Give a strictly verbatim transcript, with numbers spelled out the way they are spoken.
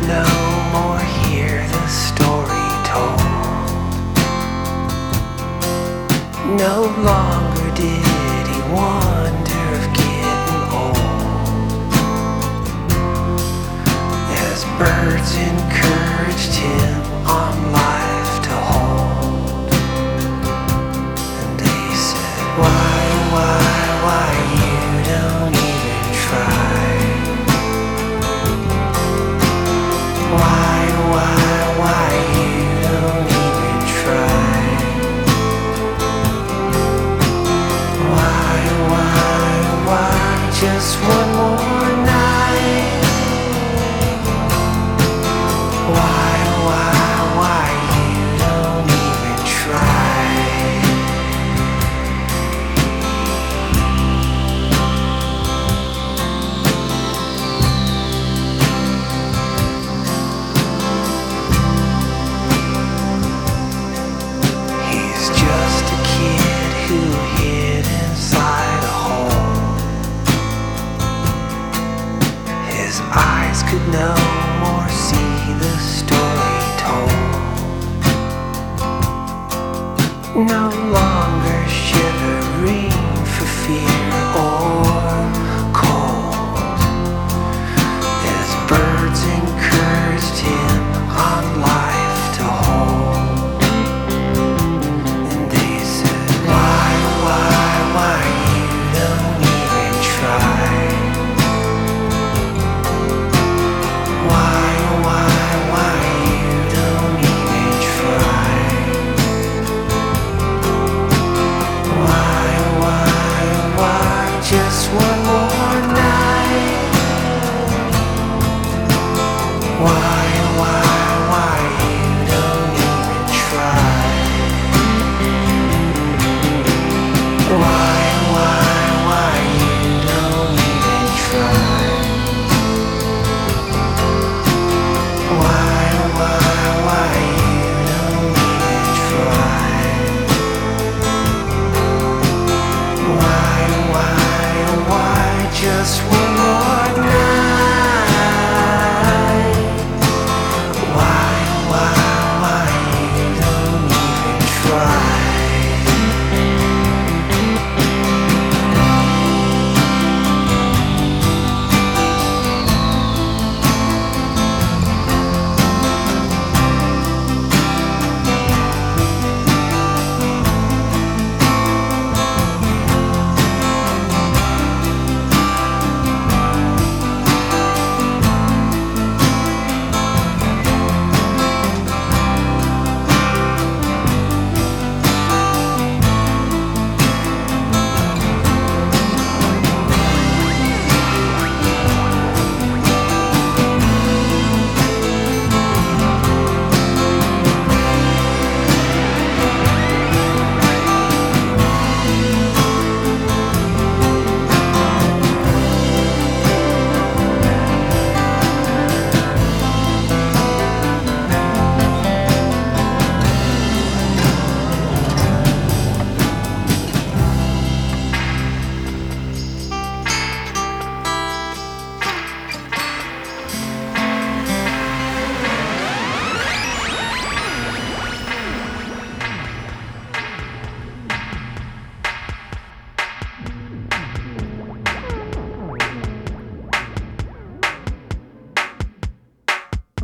no more hear the story told. No longer did he wonder of getting old, as birds encouraged him on life to hold. And they said, why, why, why you don't even try? Why, why, why you don't even try? Why, why, why just one more night? Why, why, why you don't even try? He's just a kid who hid inside a hole. His eyes could no more see the story told. No longer shivering for fear